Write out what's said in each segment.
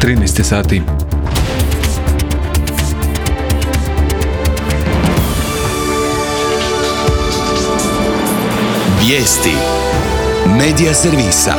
13 sati. Vijesti Medija servisa.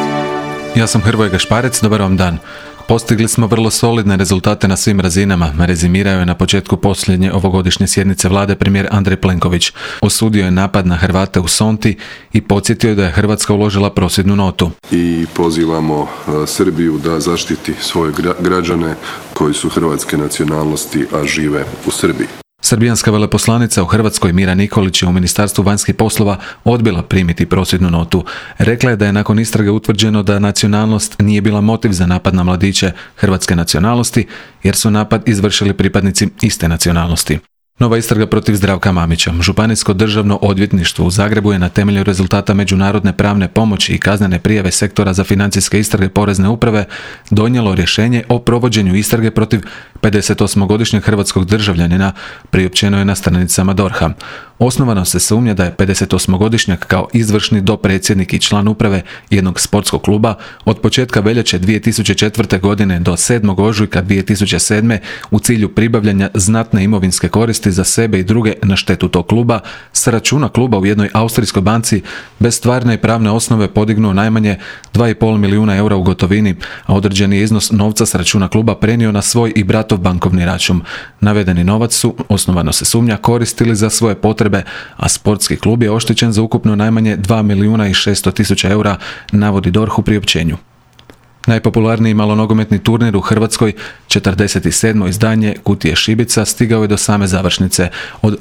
Ja sam Hrvoje Gašparec, dobar vam dan. Postigli smo vrlo solidne rezultate na svim razinama, rezimirao je na početku posljednje ovogodišnje sjednice vlade premijer Andrej Plenković. Osudio je napad na Hrvate u Sonti i podsjetio da je Hrvatska uložila prosvjednu notu. I pozivamo Srbiju da zaštiti svoje građane koji su hrvatske nacionalnosti, a žive u Srbiji. Srbijanska veleposlanica u Hrvatskoj Mira Nikolić je u Ministarstvu vanjskih poslova odbila primiti prosvjednu notu. Rekla je da je nakon istrage utvrđeno da nacionalnost nije bila motiv za napad na mladiće hrvatske nacionalnosti, jer su napad izvršili pripadnici iste nacionalnosti. Nova istraga protiv Zdravka Mamića. Županijsko državno odvjetništvo u Zagrebu je na temelju rezultata međunarodne pravne pomoći i kaznene prijave sektora za financijske istrage Porezne uprave donijelo rješenje o provođenju istrage protiv 58-godišnjeg hrvatskog državljanina, priopćeno je na stranicama DORH-a. Osnovano se sumnja da je 58-godišnjak kao izvršni dopredsjednik i član uprave jednog sportskog kluba od početka veljače 2004. godine do 7. ožujka 2007. u cilju pribavljanja znatne imovinske koristi za sebe i druge na štetu tog kluba s računa kluba u jednoj austrijskoj banci bez stvarne i pravne osnove podignuo najmanje 2,5 milijuna eura u gotovini, a određeni je iznos novca s računa kluba prenio na svoj i bratov bankovni račun. Navedeni novac su, osnovano se sumnja, koristili za svoje potrebe, a sportski klub je oštećen za ukupno najmanje 2 milijuna i 600 tisuća eura, navodi DORH u priopćenju. Najpopularniji malonogometni turnir u Hrvatskoj, 47. izdanje Kutije Šibica, stigao je do same završnice. Od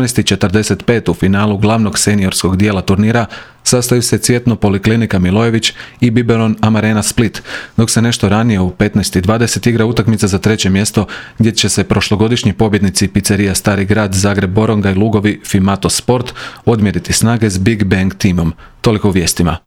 18:45 u finalu glavnog seniorskog dijela turnira sastaju se Cvjetno Poliklinika Milojević i Biberon Amarena Split, dok se nešto ranije u 15:20 igra utakmica za treće mjesto gdje će se prošlogodišnji pobjednici Pizzerija Stari grad, Zagreb Boronga i Lugovi Fimato Sport odmjeriti snage s Big Bang timom. Toliko u vijestima.